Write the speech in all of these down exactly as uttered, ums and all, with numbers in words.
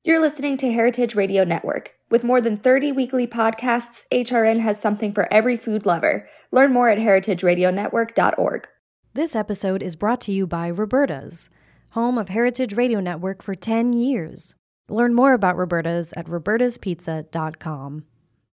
You're listening to Heritage Radio Network. With more than thirty weekly podcasts, H R N has something for every food lover. Learn more at heritage radio network dot org. This episode is brought to you by Roberta's, home of Heritage Radio Network for ten years. Learn more about Roberta's at robertas pizza dot com.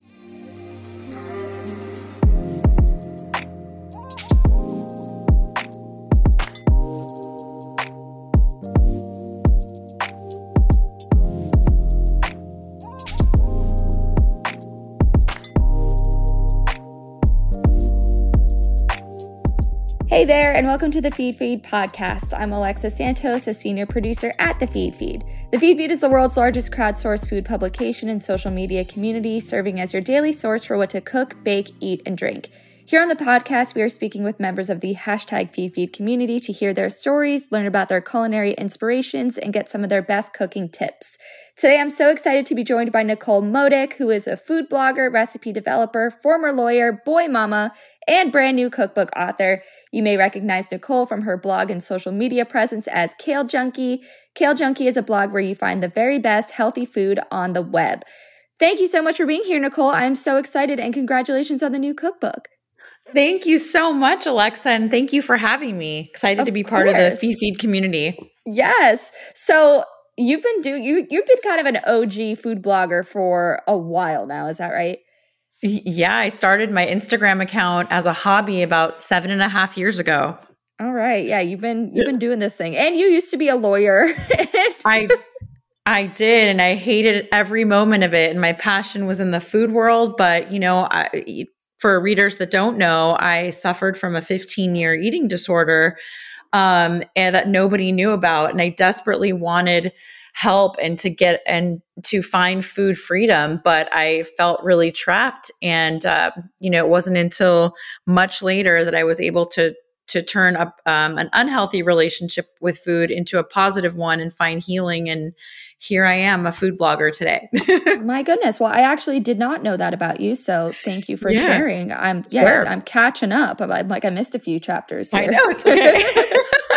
Hey there, and welcome to the Feed Feed podcast. I'm Alexa Santos, a senior producer at the Feed Feed. The Feed Feed is the world's largest crowdsourced food publication and social media community, serving as your daily source for what to cook, bake, eat, and drink. Here on the podcast, we are speaking with members of the hashtag Feed Feed community to hear their stories, learn about their culinary inspirations, and get some of their best cooking tips. Today, I'm so excited to be joined by Nicole Modik, who is a food blogger, recipe developer, former lawyer, boy mama, and brand new cookbook author. You may recognize Nicole from her blog and social media presence as Kale Junkie. Kale Junkie is a blog where you find the very best healthy food on the web. Thank you so much for being here, Nicole. I'm so excited, and congratulations on the new cookbook. Thank you so much, Alexa, and thank you for having me. Excited Of to be part course. of the Feed Feed community. Yes. So you've been doing you you've been kind of an O G food blogger for a while now. Is that right? Yeah, I started my Instagram account as a hobby about seven and a half years ago. All right. Yeah, you've been you've been doing this thing, and you used to be a lawyer. I I did, and I hated every moment of it. And my passion was in the food world. But you know, I, for readers that don't know, I suffered from a fifteen-year eating disorder, um, and that nobody knew about, and I desperately wanted help and to get and to find food freedom, but I felt really trapped. And uh, you know, it wasn't until much later that I was able to to turn up um, an unhealthy relationship with food into a positive one and find healing. And here I am, a food blogger today. My goodness. Well, I actually did not know that about you, so thank you for Yeah. sharing. I'm yeah, Sure. I'm catching up. I'm, I'm like I missed a few chapters here. I know, it's okay.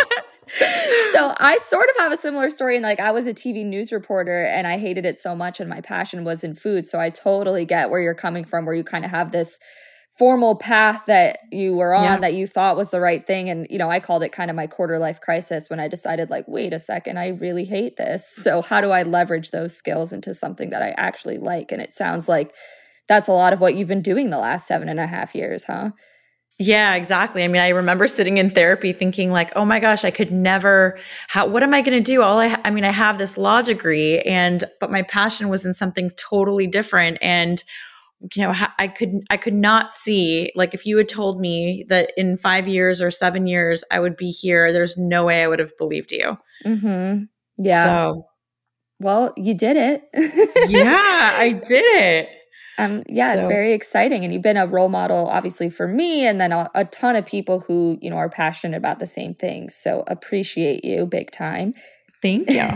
So I sort of have a similar story. And like I was a T V news reporter, and I hated it so much, and my passion was in food. So I totally get where you're coming from, where you kind of have this formal path that you were on Yeah. that you thought was the right thing. And, you know, I called it kind of my quarter life crisis when I decided like, wait a second, I really hate this. So how do I leverage those skills into something that I actually like? And it sounds like that's a lot of what you've been doing the last seven and a half years, huh? Yeah, exactly. I mean, I remember sitting in therapy thinking like, oh my gosh, I could never, how, what am I going to do? All I, ha- I mean, I have this law degree and, but my passion was in something totally different. And, you know, ha- I could, I could not see, like, if you had told me that in five years or seven years, I would be here, there's no way I would have believed you. Mm-hmm. Yeah. So, Well, you did it. yeah, I did it. Um, yeah, it's So- very exciting. And you've been a role model, obviously, for me, and then a, a ton of people who, you know, are passionate about the same things. So appreciate you big time. Thank you.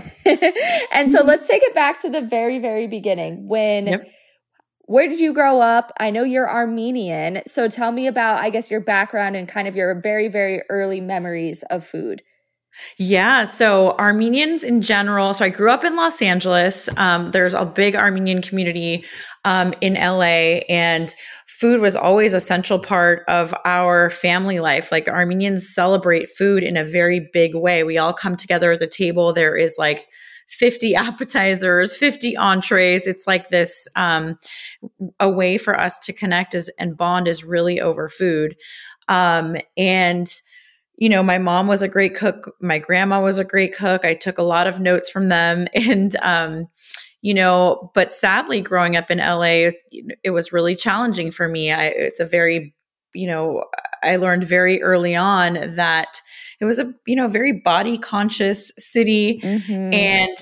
And so let's take it back to the very, very beginning. When, Yep. where did you grow up? I know you're Armenian. So tell me about, I guess, your background and kind of your very, very early memories of food. Yeah. So Armenians in general. So I grew up in Los Angeles. Um, there's a big Armenian community um, in L A, and food was always a central part of our family life. Like Armenians celebrate food in a very big way. We all come together at the table. There is like fifty appetizers, fifty entrees. It's like this, um, a way for us to connect is, and bond is really over food. Um, and you know, my mom was a great cook. My grandma was a great cook. I took a lot of notes from them. And, um, you know, but sadly, growing up in L A, it, it was really challenging for me. I, it's a very, you know, I learned very early on that it was a, you know, very body conscious city. Mm-hmm. And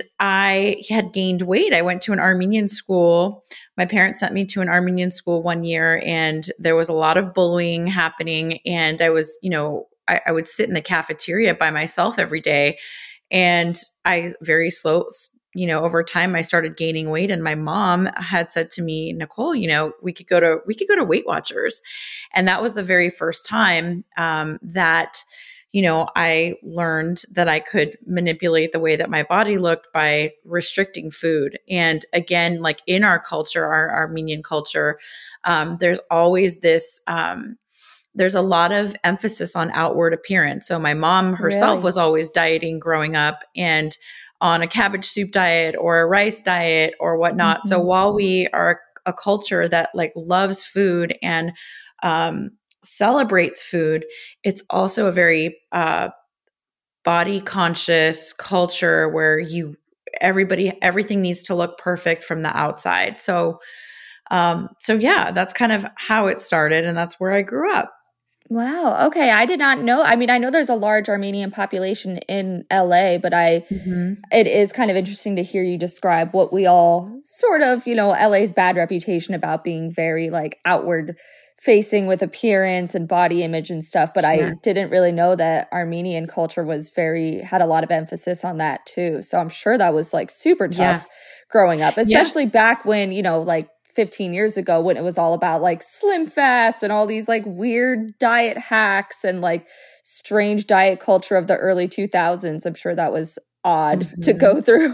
I had gained weight. I went to an Armenian school. My parents sent me to an Armenian school one year, and there was a lot of bullying happening. And I was, you know, I, I would sit in the cafeteria by myself every day. And I very slow, you know, over time I started gaining weight, and my mom had said to me, Nicole, you know, we could go to, we could go to Weight Watchers. And that was the very first time um, that, you know, I learned that I could manipulate the way that my body looked by restricting food. And again, like in our culture, our Armenian culture, um, there's always this, um, there's a lot of emphasis on outward appearance. So my mom herself Really? was always dieting growing up and on a cabbage soup diet or a rice diet or whatnot. Mm-hmm. So while we are a culture that like loves food and um, celebrates food, it's also a very uh, body conscious culture where you, everybody, everything needs to look perfect from the outside. So, um, so yeah, that's kind of how it started. And that's where I grew up. Wow. Okay. I did not know. I mean, I know there's a large Armenian population in L A, but I, Mm-hmm. it is kind of interesting to hear you describe what we all sort of, you know, L A's bad reputation about being very like outward facing with appearance and body image and stuff. But Sure. I didn't really know that Armenian culture was very, had a lot of emphasis on that too. So I'm sure that was like super tough Yeah. growing up, especially yeah. back when, you know, like fifteen years ago when it was all about like Slim Fast and all these like weird diet hacks and like strange diet culture of the early two thousands. I'm sure that was odd mm-hmm. to go through.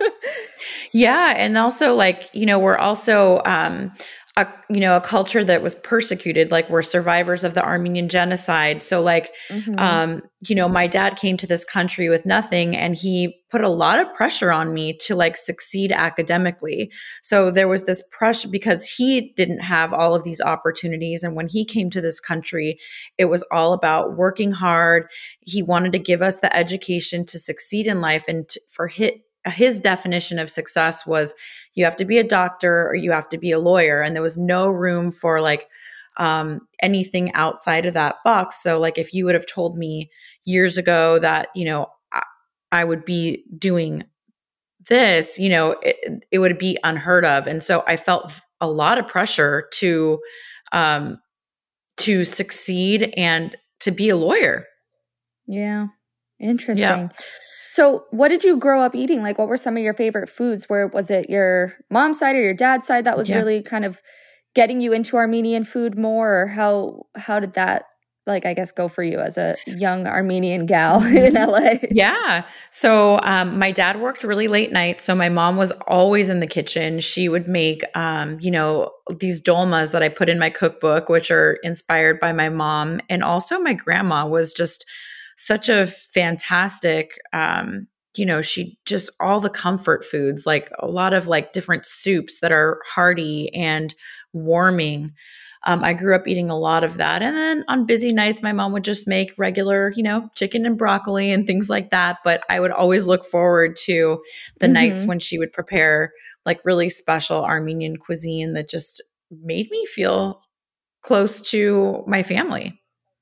Yeah. And also like, you know, we're also, um, a, you know, a culture that was persecuted, like we're survivors of the Armenian genocide. So like, mm-hmm. um, you know, my dad came to this country with nothing and he put a lot of pressure on me to like succeed academically. So there was this pressure because he didn't have all of these opportunities. And when he came to this country, it was all about working hard. He wanted to give us the education to succeed in life. And t- for his, his definition of success was you have to be a doctor or you have to be a lawyer. And there was no room for like um, anything outside of that box. So like if you would have told me years ago that, you know, I, I would be doing this, you know, it, it would be unheard of. And so I felt a lot of pressure to, um, to succeed and to be a lawyer. Yeah. Interesting. Yeah. So what did you grow up eating? Like, what were some of your favorite foods? Where was it your mom's side or your dad's side that was yeah. really kind of getting you into Armenian food more? Or how, how did that, like, I guess, go for you as a young Armenian gal in L A? Yeah. So um, my dad worked really late nights. So my mom was always in the kitchen. She would make, um, you know, these dolmas that I put in my cookbook, which are inspired by my mom. And also my grandma was just such a fantastic, um, you know, she just all the comfort foods, like a lot of like different soups that are hearty and warming. Um, I grew up eating a lot of that. And then on busy nights, my mom would just make regular, you know, chicken and broccoli and things like that. But I would always look forward to the mm-hmm. nights when she would prepare like really special Armenian cuisine that just made me feel close to my family.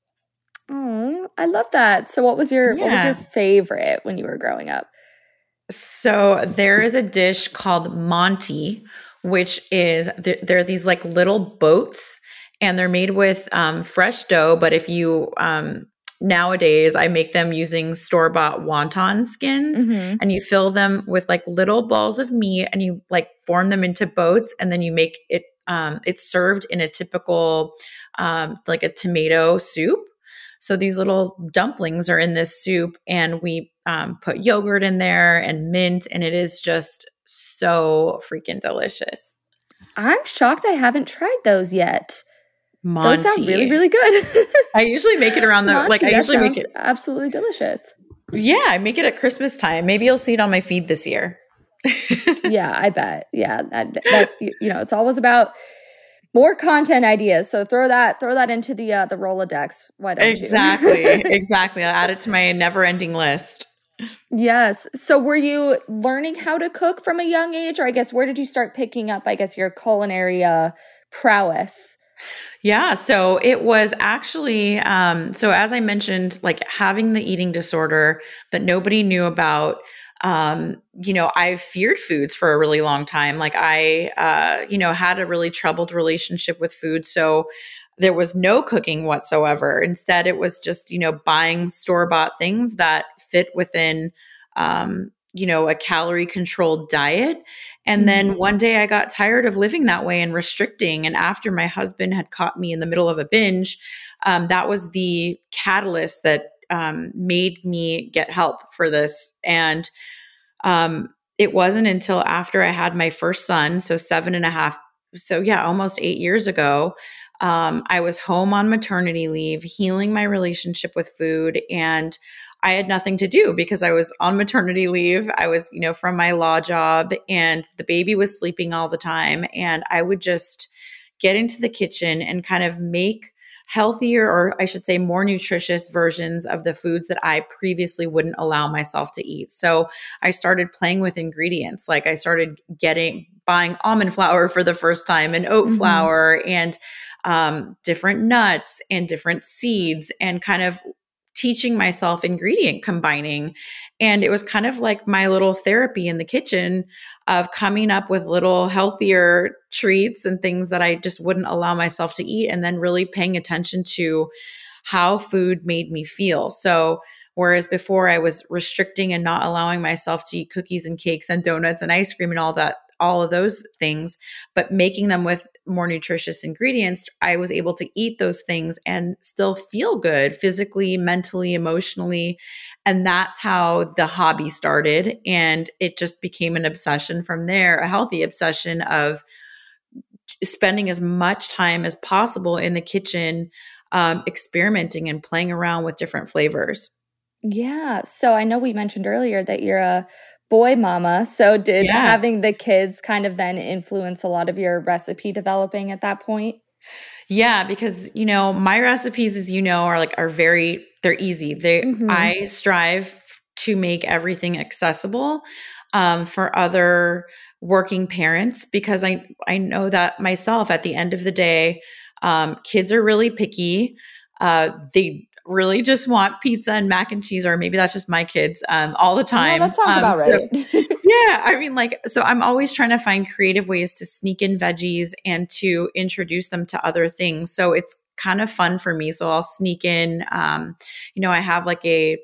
Oh, I love that. So what was your yeah. what was your favorite when you were growing up? So there is a dish called Monty, which is th- there are these like little boats and they're made with um, fresh dough. But if you um, nowadays, I make them using store-bought wonton skins mm-hmm. and you fill them with like little balls of meat and you like form them into boats and then you make it. Um, it's served in a typical um, like a tomato soup. So these little dumplings are in this soup and we um, put yogurt in there and mint and it is just so freaking delicious. I'm shocked I haven't tried those yet. Monty. Those sound really, really good. I usually make it around the, Monty, like I usually make it. Absolutely delicious. Yeah, I make it at Christmas time. Maybe you'll see it on my feed this year. Yeah, I bet. Yeah, that, that's, you know, it's always about more content ideas. So throw that throw that into the uh, the Rolodex. Why don't exactly, you? Exactly. Exactly. I'll add it to my never-ending list. Yes. So were you learning how to cook from a young age? Or I guess where did you start picking up, I guess, your culinary uh, prowess? Yeah. So it was actually, um, so as I mentioned, like having the eating disorder that nobody knew about, Um, you know, I feared foods for a really long time. Like I, uh, you know, had a really troubled relationship with food. So there was no cooking whatsoever. Instead, it was just, you know, buying store-bought things that fit within, um, you know, a calorie controlled diet. And mm-hmm. then one day I got tired of living that way and restricting. And after my husband had caught me in the middle of a binge, um, that was the catalyst that um, made me get help for this. And um, it wasn't until after I had my first son, so seven and a half, so yeah, almost eight years ago, um, I was home on maternity leave, healing my relationship with food, and I had nothing to do because I was on maternity leave. I was, you know, from my law job, and the baby was sleeping all the time. And I would just get into the kitchen and kind of make healthier, or I should say more nutritious versions of the foods that I previously wouldn't allow myself to eat. So I started playing with ingredients. Like I started getting, buying almond flour for the first time and oat mm-hmm. flour and um, different nuts and different seeds, and kind of teaching myself ingredient combining. And it was kind of like my little therapy in the kitchen of coming up with little healthier treats and things that I just wouldn't allow myself to eat, and then really paying attention to how food made me feel. So whereas before I was restricting and not allowing myself to eat cookies and cakes and donuts and ice cream and all that, all of those things, but making them with more nutritious ingredients, I was able to eat those things and still feel good physically, mentally, emotionally. And that's how the hobby started. And it just became an obsession from there, a healthy obsession of spending as much time as possible in the kitchen, um, experimenting and playing around with different flavors. Yeah. So I know we mentioned earlier that you're a boy mama. So did yeah. having the kids kind of then influence a lot of your recipe developing at that point? Yeah, because, you know, my recipes, as you know, are like, are very, they're easy. They, mm-hmm. I strive to make everything accessible um, for other working parents, because I, I know that myself at the end of the day, um, kids are really picky. Uh, they really just want pizza and mac and cheese, or maybe that's just my kids um, all the time. Oh, that sounds um, about right. So, yeah. I mean, like, so I'm always trying to find creative ways to sneak in veggies and to introduce them to other things. So it's kind of fun for me. So I'll sneak in, um, you know, I have like a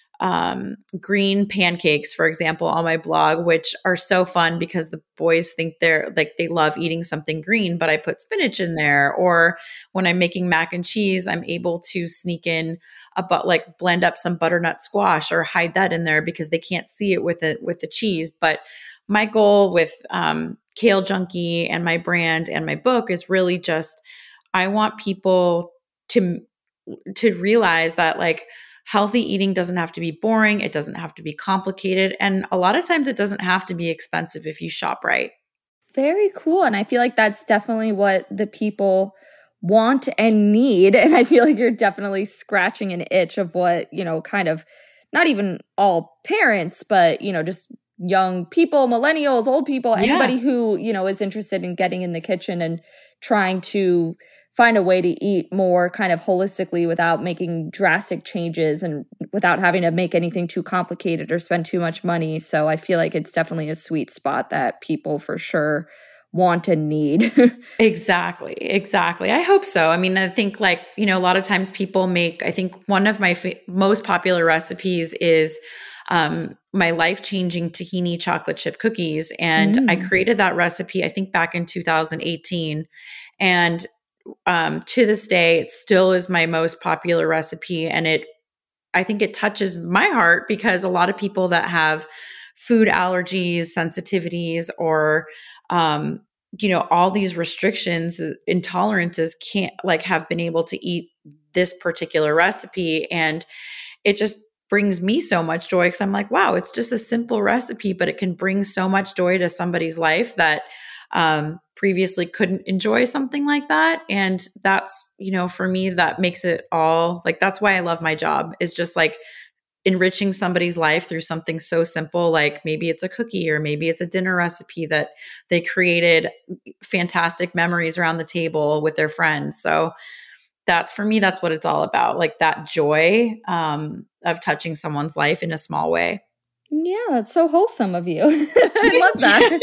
um, green pancakes, for example, on my blog, which are so fun because the boys think they're like, they love eating something green, but I put spinach in there. Or when I'm making mac and cheese, I'm able to sneak in a but like blend up some butternut squash or hide that in there because they can't see it with it with the cheese. But my goal with um, Kale Junkie and my brand and my book is really just, I want people to to realize that like, healthy eating doesn't have to be boring. It doesn't have to be complicated. And a lot of times it doesn't have to be expensive if you shop right. Very cool. And I feel like that's definitely what the people want and need. And I feel like you're definitely scratching an itch of what, you know, kind of not even all parents, but, you know, just young people, millennials, old people, yeah. anybody who, you know, is interested in getting in the kitchen and trying to find a way to eat more kind of holistically without making drastic changes and without having to make anything too complicated or spend too much money. So I feel like it's definitely a sweet spot that people for sure want and need. Exactly. Exactly. I hope so. I mean, I think like, you know, a lot of times people make, I think one of my fa- most popular recipes is um, my life-changing tahini chocolate chip cookies. And mm. I created that recipe, I think back in two thousand eighteen. And Um, to this day, it still is my most popular recipe. And it, I think it touches my heart because a lot of people that have food allergies, sensitivities, or, um, you know, all these restrictions, intolerances can't like have been able to eat this particular recipe. And it just brings me so much joy because I'm like, wow, it's just a simple recipe, but it can bring so much joy to somebody's life that um, previously couldn't enjoy something like that. And that's, you know, for me, that makes it all like, that's why I love my job, is just like enriching somebody's life through something so simple. Like maybe it's a cookie or maybe it's a dinner recipe that they created fantastic memories around the table with their friends. So that's, for me, that's what it's all about. Like that joy um, of touching someone's life in a small way. Yeah, that's so wholesome of you. I love that.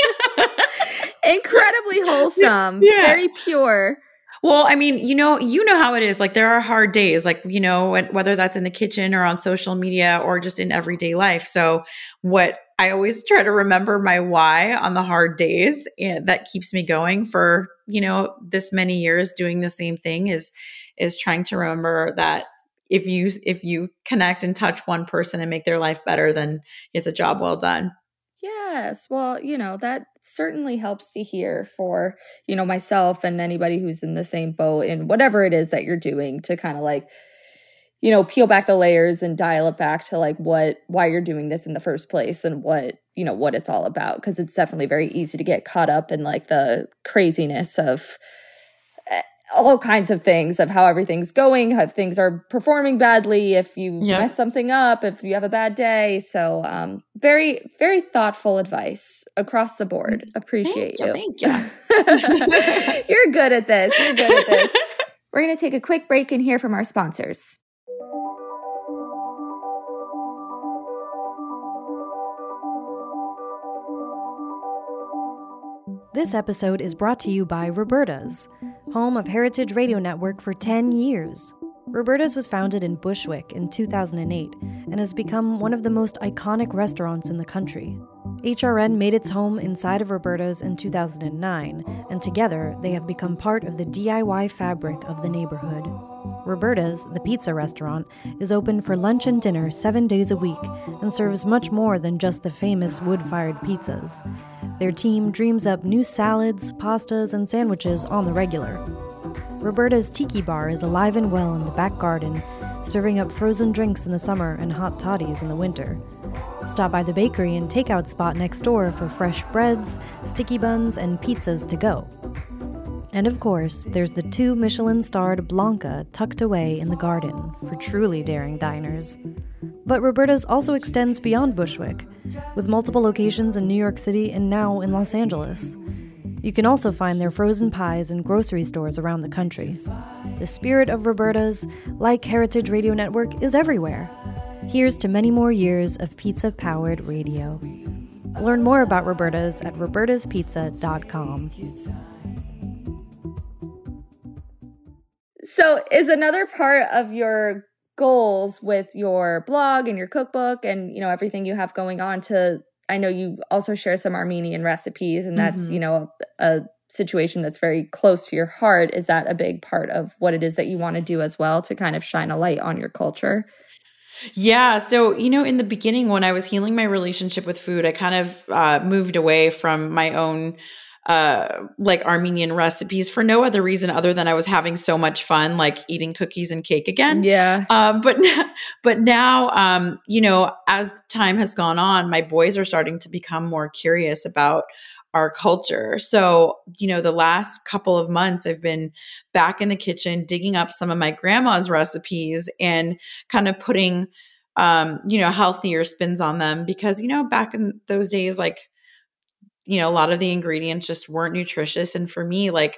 Incredibly wholesome, yeah. Very pure. Well, I mean, you know, you know how it is. Like there are hard days, like, you know, whether that's in the kitchen or on social media or just in everyday life. So what I always try to remember my why on the hard days, and that keeps me going for, you know, this many years doing the same thing is, is trying to remember that if you if you connect and touch one person and make their life better, then it's a job well done. Yes. Well, you know, that certainly helps to hear for, you know, myself and anybody who's in the same boat in whatever it is that you're doing, to kind of like, you know, peel back the layers and dial it back to like what, why you're doing this in the first place and what, you know, what it's all about. Cause it's definitely very easy to get caught up in like the craziness of all kinds of things, of how everything's going, how things are performing badly, if you yep. mess something up, if you have a bad day. So um, very, very thoughtful advice across the board. Appreciate thank you. you. Thank you. You're good at this. You're good at this. We're going to take a quick break and hear from our sponsors. This episode is brought to you by Roberta's, home of Heritage Radio Network for ten years. Roberta's was founded in Bushwick in two thousand eight and has become one of the most iconic restaurants in the country. H R N made its home inside of Roberta's in two thousand nine, and together they have become part of the D I Y fabric of the neighborhood. Roberta's, the pizza restaurant, is open for lunch and dinner seven days a week and serves much more than just the famous wood-fired pizzas. Their team dreams up new salads, pastas, and sandwiches on the regular. Roberta's Tiki Bar is alive and well in the back garden, serving up frozen drinks in the summer and hot toddies in the winter. Stop by the bakery and takeout spot next door for fresh breads, sticky buns, and pizzas to go. And of course, there's the two Michelin-starred Blanca tucked away in the garden for truly daring diners. But Roberta's also extends beyond Bushwick, with multiple locations in New York City and now in Los Angeles. You can also find their frozen pies in grocery stores around the country. The spirit of Roberta's, like Heritage Radio Network, is everywhere. Here's to many more years of pizza-powered radio. Learn more about Roberta's at robertas pizza dot com. So is another part of your goals with your blog and your cookbook and, you know, everything you have going on to, I know you also share some Armenian recipes, and that's, mm-hmm. you know, a, a situation that's very close to your heart. Is that a big part of what it is that you want to do as well, to kind of shine a light on your culture? Yeah. So, you know, in the beginning, when I was healing my relationship with food, I kind of uh, moved away from my own uh, like Armenian recipes for no other reason other than I was having so much fun, like eating cookies and cake again. Yeah. Um, but, but now, um, you know, as time has gone on, my boys are starting to become more curious about our culture. So, you know, the last couple of months I've been back in the kitchen, digging up some of my grandma's recipes and kind of putting, um, you know, healthier spins on them, because, you know, back in those days, like, you know, a lot of the ingredients just weren't nutritious. And for me, like,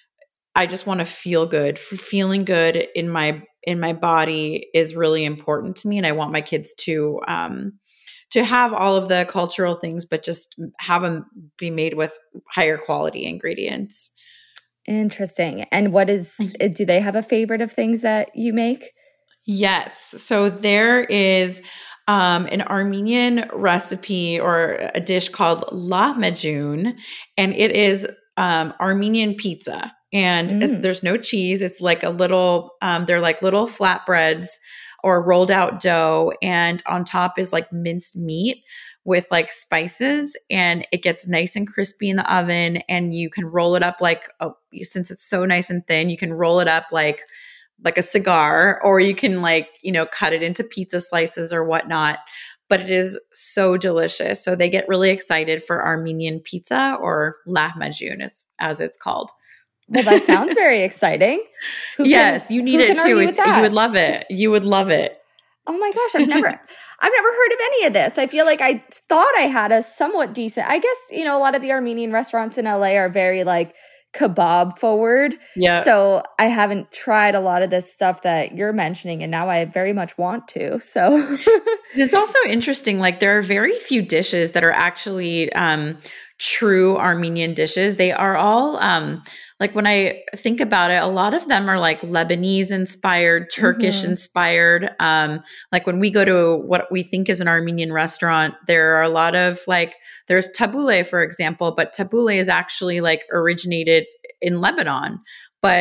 I just want to feel good. For feeling good in my, in my body is really important to me. And I want my kids to, um, to have all of the cultural things, but just have them be made with higher quality ingredients. Interesting. And what is, do they have a favorite of things that you make? Yes. So there is um, an Armenian recipe or a dish called lahmacun, and it is um, Armenian pizza. And mm. there's no cheese. It's like a little, um, they're like little flatbreads or rolled out dough. And on top is like minced meat with like spices, and it gets nice and crispy in the oven. And you can roll it up like, a, since it's so nice and thin, you can roll it up like, like a cigar, or you can like, you know, cut it into pizza slices or whatnot. But it is so delicious. So they get really excited for Armenian pizza, or lahmacun as, as it's called. Well, that sounds very exciting. Who yes, can, you need it too. It, you would love it. You would love it. Oh my gosh, I've never I've never heard of any of this. I feel like I thought I had a somewhat decent, I guess, you know, a lot of the Armenian restaurants in L A are very like kebab forward. Yeah. So I haven't tried a lot of this stuff that you're mentioning, and now I very much want to. So it's also interesting. Like, there are very few dishes that are actually um, true Armenian dishes. They are all um, like, when I think about it, a lot of them are like Lebanese inspired, Turkish mm-hmm. inspired. Um, like when we go to what we think is an Armenian restaurant, there are a lot of like, there's tabbouleh, for example, but tabbouleh is actually like originated in Lebanon. But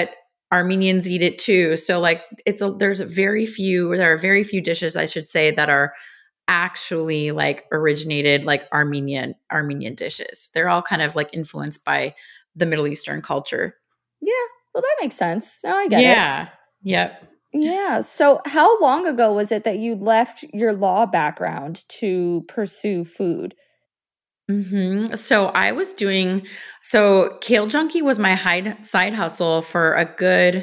Armenians eat it too. So like it's a, there's a very few, there are very few dishes, I should say, that are actually like originated like Armenian, Armenian dishes. They're all kind of like influenced by the Middle Eastern culture. Yeah. Well, that makes sense. Now I get yeah. it. Yeah. Yep. Yeah. So how long ago was it that you left your law background to pursue food? Mm-hmm. So I was doing, so Kale Junkie was my hide, side hustle for a good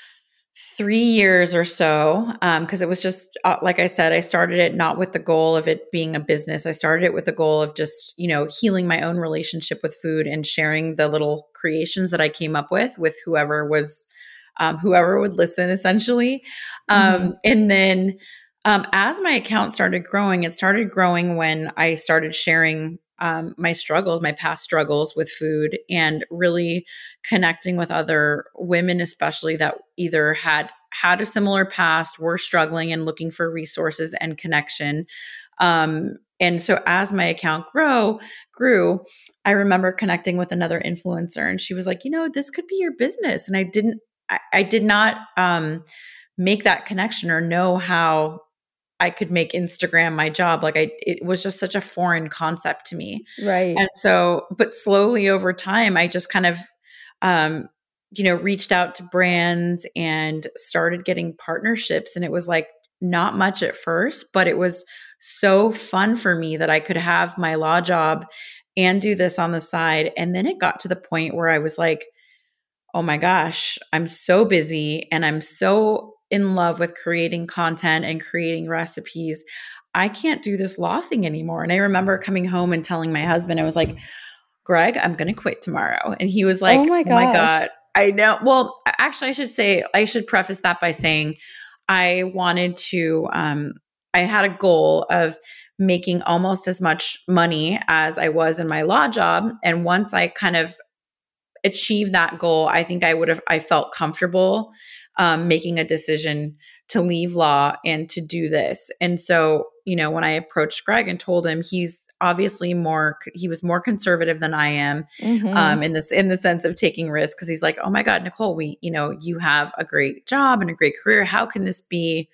three years or so. Um, cause it was just, uh, like I said, I started it not with the goal of it being a business. I started it with the goal of just, you know, healing my own relationship with food and sharing the little creations that I came up with, with whoever was, um, whoever would listen essentially. Um, mm-hmm. And then, um, as my account started growing, it started growing when I started sharing Um, my struggles, my past struggles with food, and really connecting with other women, especially that either had had a similar past, were struggling and looking for resources and connection. Um, and so as my account grow, grew, I remember connecting with another influencer, and she was like, you know, this could be your business. And I didn't, I, I did not um, make that connection or know how I could make Instagram my job. Like I, it was just such a foreign concept to me. Right. And so, but slowly over time, I just kind of, um, you know, reached out to brands and started getting partnerships. And it was like not much at first, but it was so fun for me that I could have my law job and do this on the side. And then it got to the point where I was like, oh my gosh, I'm so busy and I'm so in love with creating content and creating recipes. I can't do this law thing anymore. And I remember coming home and telling my husband, I was like, Greg, I'm going to quit tomorrow. And he was like, oh my, oh my God, I know. Well, actually, I should say, I should preface that by saying I wanted to, um, I had a goal of making almost as much money as I was in my law job. And once I kind of achieved that goal, I think I would have, I felt comfortable um, making a decision to leave law and to do this. And so, you know, when I approached Greg and told him, he's obviously more, he was more conservative than I am mm-hmm. um, in this, in the sense of taking risks. Cause he's like, oh my God, Nicole, we, you know, you have a great job and a great career. How can this be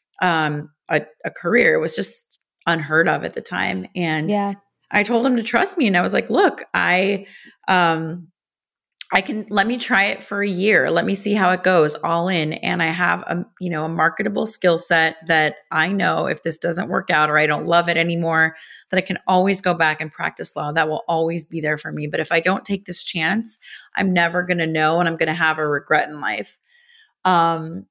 um, a, a career? It was just unheard of at the time. And yeah. I told him to trust me. And I was like, look, I, um, I can, let me try it for a year. Let me see how it goes all in. And I have a, you know, a marketable skill set that I know if this doesn't work out or I don't love it anymore, that I can always go back and practice law. That will always be there for me. But if I don't take this chance, I'm never going to know, and I'm going to have a regret in life. Um,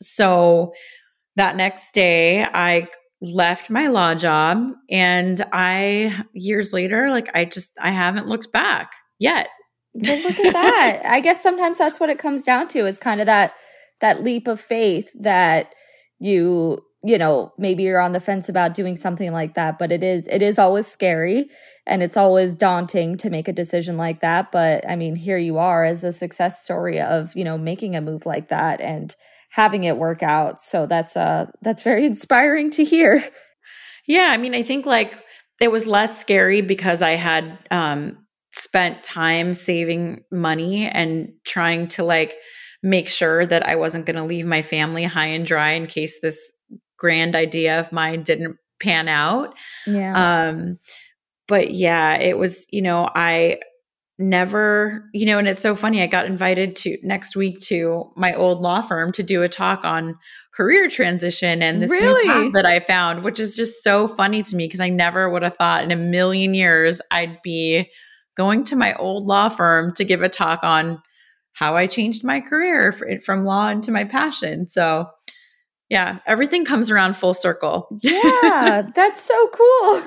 so that next day I left my law job, and I, years later, like I just, I haven't looked back yet. Well, look at that. I guess sometimes that's what it comes down to, is kind of that that leap of faith that you, you know, maybe you're on the fence about doing something like that, but it is it is always scary and it's always daunting to make a decision like that. But I mean, here you are as a success story of, you know, making a move like that and having it work out. So that's uh that's very inspiring to hear. Yeah, I mean, I think like it was less scary because I had um spent time saving money and trying to like make sure that I wasn't going to leave my family high and dry in case this grand idea of mine didn't pan out. Yeah. Um, but yeah, it was, you know, I never, you know, and it's so funny. I got invited to next week to my old law firm to do a talk on career transition and this really? new path that I found, which is just so funny to me because I never would have thought in a million years I'd be going to my old law firm to give a talk on how I changed my career from law into my passion. So yeah, everything comes around full circle. Yeah, that's so cool.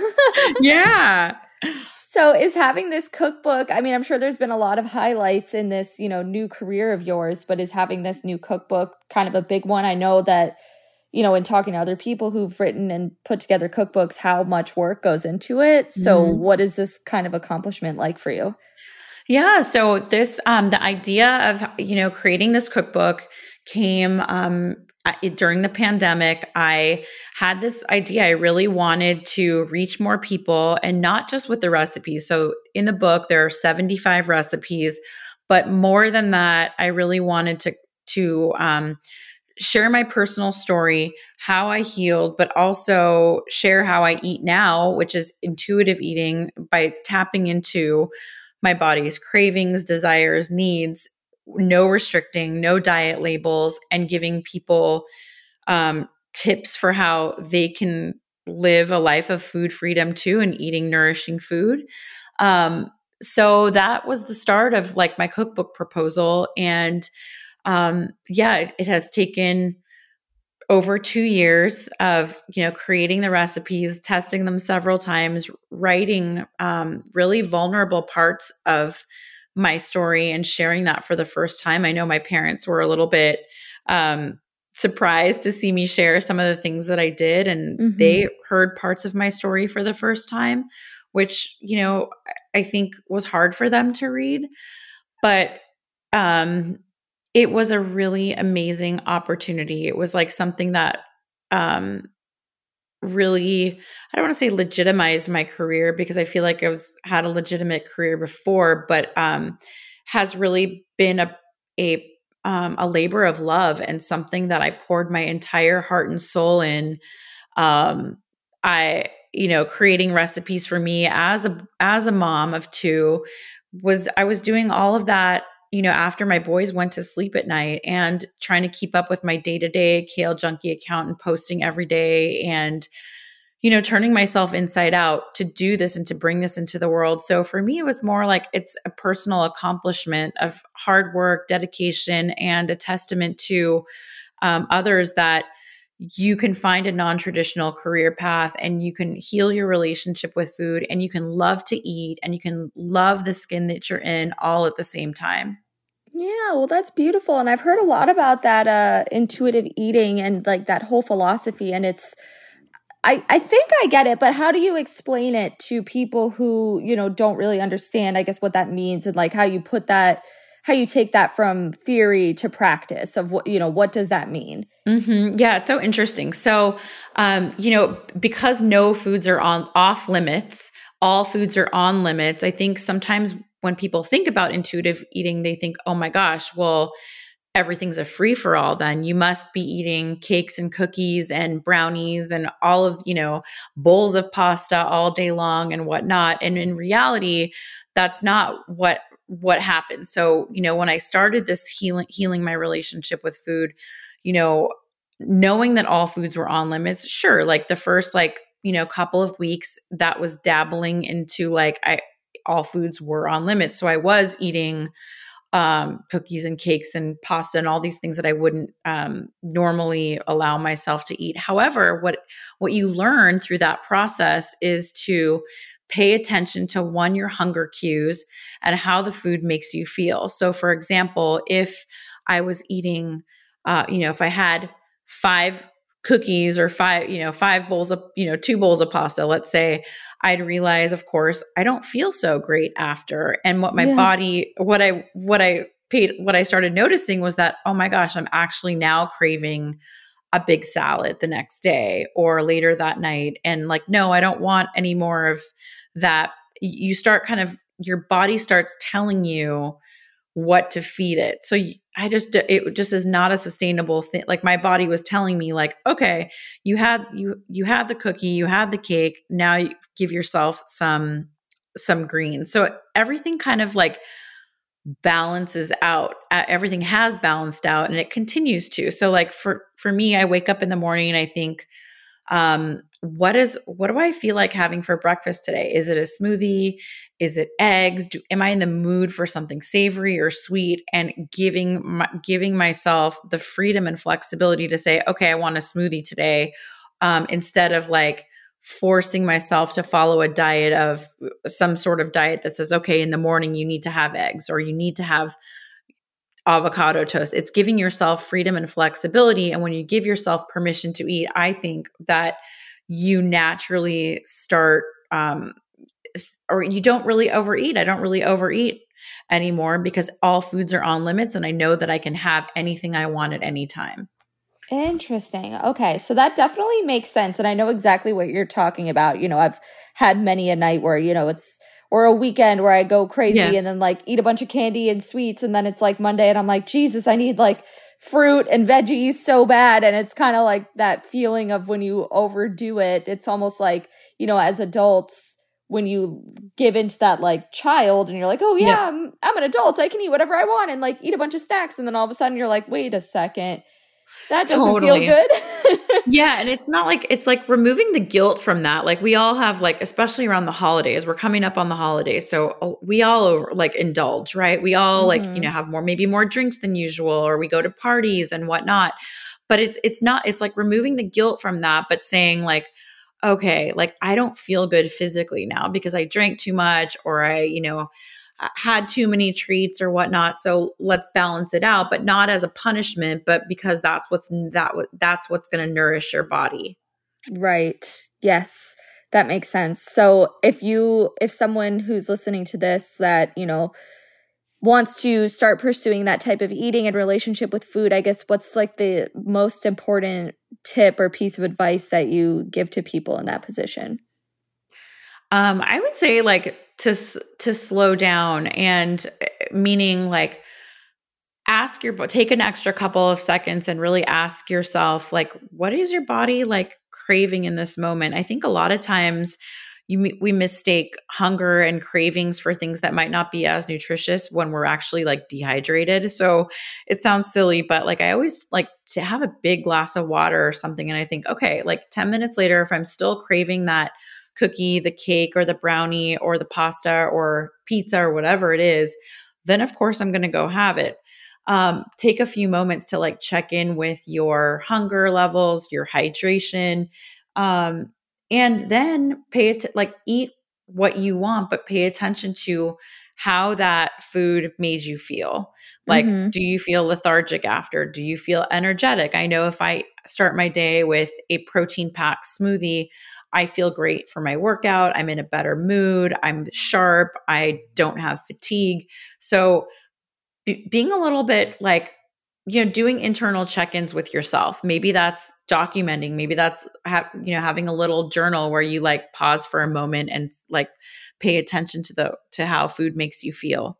Yeah. So is having this cookbook, I mean, I'm sure there's been a lot of highlights in this, you know, new career of yours, but is having this new cookbook kind of a big one? I know that, you know, in talking to other people who've written and put together cookbooks, how much work goes into it. So mm-hmm. what is this kind of accomplishment like for you? Yeah. So this, um, the idea of, you know, creating this cookbook came, um, during the pandemic. I had this idea. I really wanted to reach more people, and not just with the recipes. So in the book, there are seventy-five recipes, but more than that, I really wanted to to um, share my personal story, how I healed, but also share how I eat now, which is intuitive eating, by tapping into my body's cravings, desires, needs, no restricting, no diet labels, and giving people um, tips for how they can live a life of food freedom too, and eating nourishing food. Um, so that was the start of like my cookbook proposal. And um, yeah, it, it has taken over two years of, you know, creating the recipes, testing them several times, writing um, really vulnerable parts of my story and sharing that for the first time. I know my parents were a little bit um, surprised to see me share some of the things that I did, and mm-hmm. they heard parts of my story for the first time, which, you know, I think was hard for them to read. But um, it was a really amazing opportunity. It was like something that um, really, I don't want to say legitimized my career, because I feel like I was had a legitimate career before, but um, has really been a a um, a labor of love, and something that I poured my entire heart and soul in. Um, I, you know, creating recipes for me as a as a mom of two, was I was doing all of that, you know, after my boys went to sleep at night, and trying to keep up with my day-to-day Kale Junkie account and posting every day, and, you know, turning myself inside out to do this and to bring this into the world. So for me, it was more like it's a personal accomplishment of hard work, dedication, and a testament to um, others that you can find a non-traditional career path, and you can heal your relationship with food, and you can love to eat, and you can love the skin that you're in, all at the same time. Yeah, well, that's beautiful. And I've heard a lot about that uh, intuitive eating and like that whole philosophy. And it's, I, I think I get it, but how do you explain it to people who, you know, don't really understand, I guess, what that means, and like how you put that, how you take that from theory to practice of what, you know, what does that mean? Mm-hmm. Yeah, it's so interesting. So, um, you know, because no foods are on off limits, all foods are on limits. I think sometimes when people think about intuitive eating, they think, oh my gosh, well, everything's a free for all. Then you must be eating cakes and cookies and brownies and all of, you know, bowls of pasta all day long and whatnot. And in reality, that's not what what happened. So, you know, when I started this healing healing my relationship with food, you know, knowing that all foods were on limits, sure, like the first like, you know, couple of weeks, that was dabbling into like I all foods were on limits. So I was eating um, cookies and cakes and pasta and all these things that I wouldn't um, normally allow myself to eat. However, what what you learn through that process is to pay attention to, one, your hunger cues and how the food makes you feel. So for example, if I was eating, uh, you know, if I had five cookies or five, you know, five bowls of, you know, two bowls of pasta, let's say, I'd realize, of course, I don't feel so great after. And what my yeah. body, what I, what I paid, what I started noticing was that, oh my gosh, I'm actually now craving a big salad the next day or later that night. And like, no, I don't want any more of that. You start kind of, your body starts telling you what to feed it. So I just, it just is not a sustainable thing. Like my body was telling me like, okay, you had, you, you had the cookie, you had the cake. Now you give yourself some, some greens. So everything kind of like balances out. Everything has balanced out and it continues to. So like for, for me, I wake up in the morning and I think, um, what is, what do I feel like having for breakfast today? Is it a smoothie? Is it eggs? Do, am I in the mood for something savory or sweet? And giving, my, giving myself the freedom and flexibility to say, okay, I want a smoothie today. Um, instead of like forcing myself to follow a diet of some sort of diet that says, okay, in the morning you need to have eggs or you need to have avocado toast. It's giving yourself freedom and flexibility. And when you give yourself permission to eat, I think that you naturally start, um, or you don't really overeat. I don't really overeat anymore because all foods are on limits and I know that I can have anything I want at any time. Interesting. Okay. So that definitely makes sense. And I know exactly what you're talking about. You know, I've had many a night where, you know, it's, or a weekend where I go crazy yeah. and then like eat a bunch of candy and sweets. And then it's like Monday and I'm like, Jesus, I need like fruit and veggies so bad. And it's kind of like that feeling of when you overdo it. It's almost like, you know, as adults, when you give into that like child and you're like, oh yeah, yeah. I'm, I'm an adult. I can eat whatever I want and like eat a bunch of snacks. And then all of a sudden you're like, wait a second. That doesn't totally. feel good. Yeah. And it's not like, it's like removing the guilt from that. Like we all have like, especially around the holidays, we're coming up on the holidays. So we all over, like indulge, right? We all mm-hmm. like, you know, have more, maybe more drinks than usual, or we go to parties and whatnot. But it's, it's not, it's like removing the guilt from that, but saying like, okay, like I don't feel good physically now because I drank too much or I, you know, had too many treats or whatnot. So let's balance it out, but not as a punishment, but because that's what's that that's what's going to nourish your body. Right. Yes, that makes sense. So if you, if someone who's listening to this that, you know, wants to start pursuing that type of eating and relationship with food, I guess what's like the most important tip or piece of advice that you give to people in that position? Um, I would say like to, to slow down, and meaning like ask your, take an extra couple of seconds and really ask yourself, like, what is your body like craving in this moment? I think a lot of times you, we mistake hunger and cravings for things that might not be as nutritious when we're actually like dehydrated. So it sounds silly, but like, I always like to have a big glass of water or something. And I think, okay, like ten minutes later, if I'm still craving that cookie, the cake or the brownie or the pasta or pizza or whatever it is, then of course I'm going to go have it. Um, take a few moments to like check in with your hunger levels, your hydration, um, and then pay it, like eat what you want, but pay attention to how that food made you feel. Like, mm-hmm. do you feel lethargic after? Do you feel energetic? I know if I start my day with a protein packed smoothie, I feel great for my workout. I'm in a better mood. I'm sharp. I don't have fatigue. So be- being a little bit like, you know, doing internal check-ins with yourself. Maybe that's documenting. Maybe that's, ha- you know, having a little journal where you like pause for a moment and like pay attention to the, to how food makes you feel.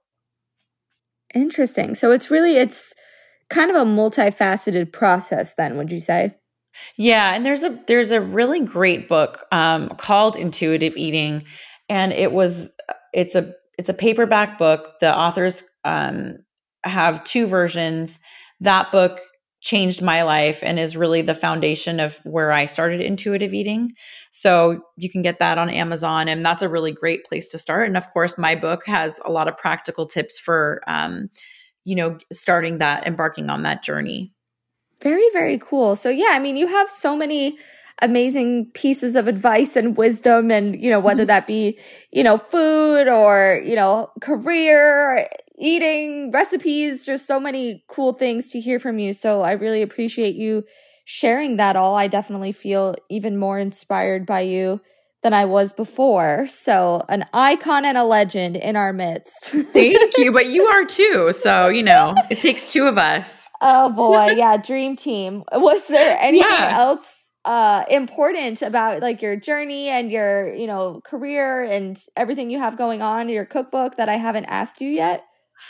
Interesting. So it's really, it's kind of a multifaceted process then, would you say? Yeah. And there's a, there's a really great book um, called Intuitive Eating. And it was, it's a, it's a paperback book. The authors um, have two versions. That book changed my life and is really the foundation of where I started intuitive eating. So you can get that on Amazon, and that's a really great place to start. And of course, my book has a lot of practical tips for, um, you know, starting that, embarking on that journey. Very, very cool. So yeah, I mean, you have so many amazing pieces of advice and wisdom, and, you know, whether that be, you know, food or, you know, career, eating, recipes, just so many cool things to hear from you. So I really appreciate you sharing that all. I definitely feel even more inspired by you than I was before. So an icon and a legend in our midst. Thank you. But you are too. So, you know, it takes two of us. Oh boy. Yeah. Dream team. Was there anything yeah. else uh, important about like your journey and your, you know, career and everything you have going on, your cookbook that I haven't asked you yet?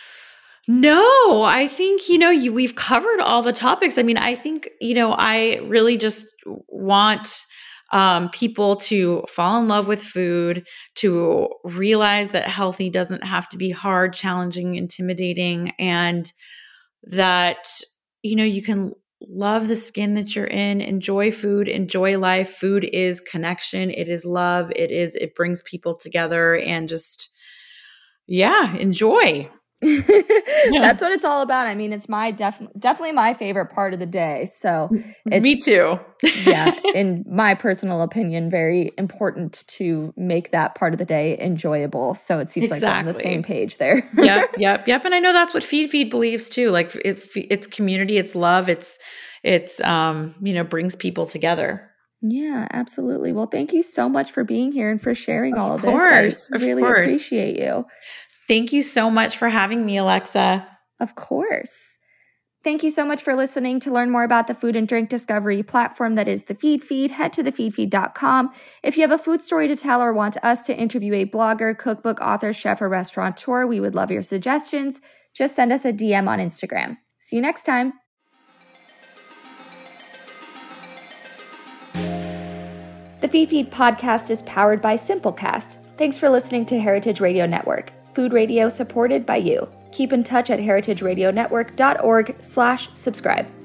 No, I think, you know, you, we've covered all the topics. I mean, I think, you know, I really just want um, people to fall in love with food, to realize that healthy doesn't have to be hard, challenging, intimidating, and that, you know, you can love the skin that you're in, enjoy food, enjoy life. Food is connection. It is love. It is, it brings people together, and just, yeah, enjoy. Yeah. That's what it's all about. I mean, it's my def- definitely my favorite part of the day. So it's, me too. Yeah, in my personal opinion, very important to make that part of the day enjoyable. So it seems exactly. like we're on the same page there. Yep, yep, yep. And I know that's what Feed Feed believes too. Like it, it's community, it's love, it's it's um you know, brings people together. Yeah, absolutely. Well, thank you so much for being here and for sharing all of course, this. I really course. appreciate you. Thank you so much for having me, Alexa. Of course. Thank you so much for listening. To learn more about the food and drink discovery platform that is the Feed Feed, head to the feed feed dot com. If you have a food story to tell or want us to interview a blogger, cookbook author, chef, or restaurateur, we would love your suggestions. Just send us a D M on Instagram. See you next time. The Feed Feed podcast is powered by Simplecast. Thanks for listening to Heritage Radio Network, food radio supported by you. Keep in touch at heritageradionetwork dot org slash subscribe.